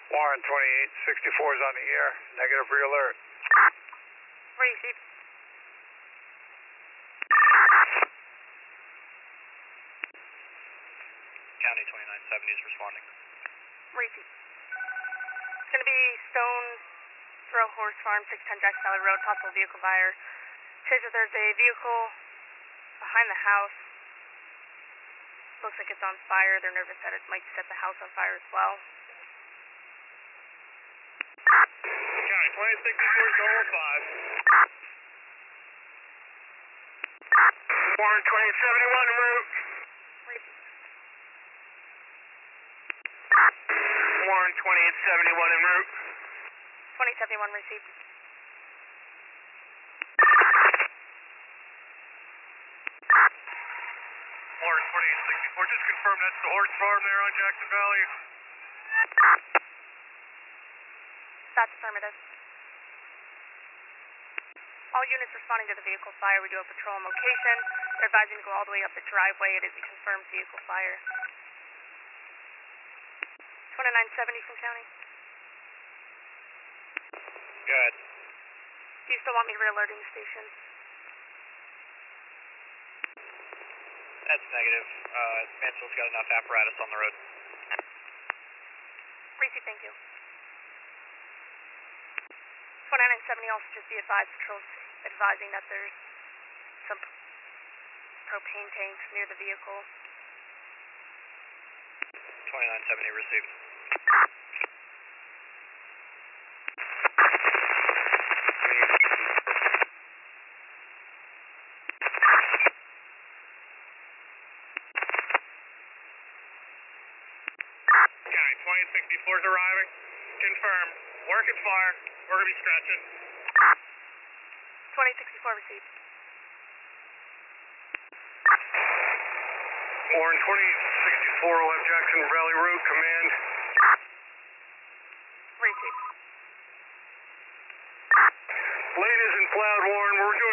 Warren 2864 is on the air. Negative re-alert. Received. County 2970 is responding. Received. It's going to be Stone Throw Horse Farm, 610 Jackson Valley Road, possible vehicle fire. Says that there's a vehicle behind the house. Looks like it's on fire. They're nervous that it might set the house on fire as well. County 2064 is Goal 5. Warren 2071 en route. Received. Warren 2871 en route. 2071 received. Warren 2864, just confirm that's the horse farm there on Jackson Valley. That's affirmative. All units responding to the vehicle fire. We do a patrol on location. They're advising to go all the way up the driveway. It is a confirmed vehicle fire. 2970 from county. Good. Do you still want me re-alerting the station? That's negative. Mansfield's got enough apparatus on the road. Receive, thank you. 2970 also just be advised, patrols advising that there's some propane tanks near the vehicle. 2970 received. County 2064 is arriving. Confirm. Work at fire. We're going to be stretching. 2064 received. Warren 2064 will have Jackson Valley Road command. Received. Lane isn't plowed, Warren. We're doing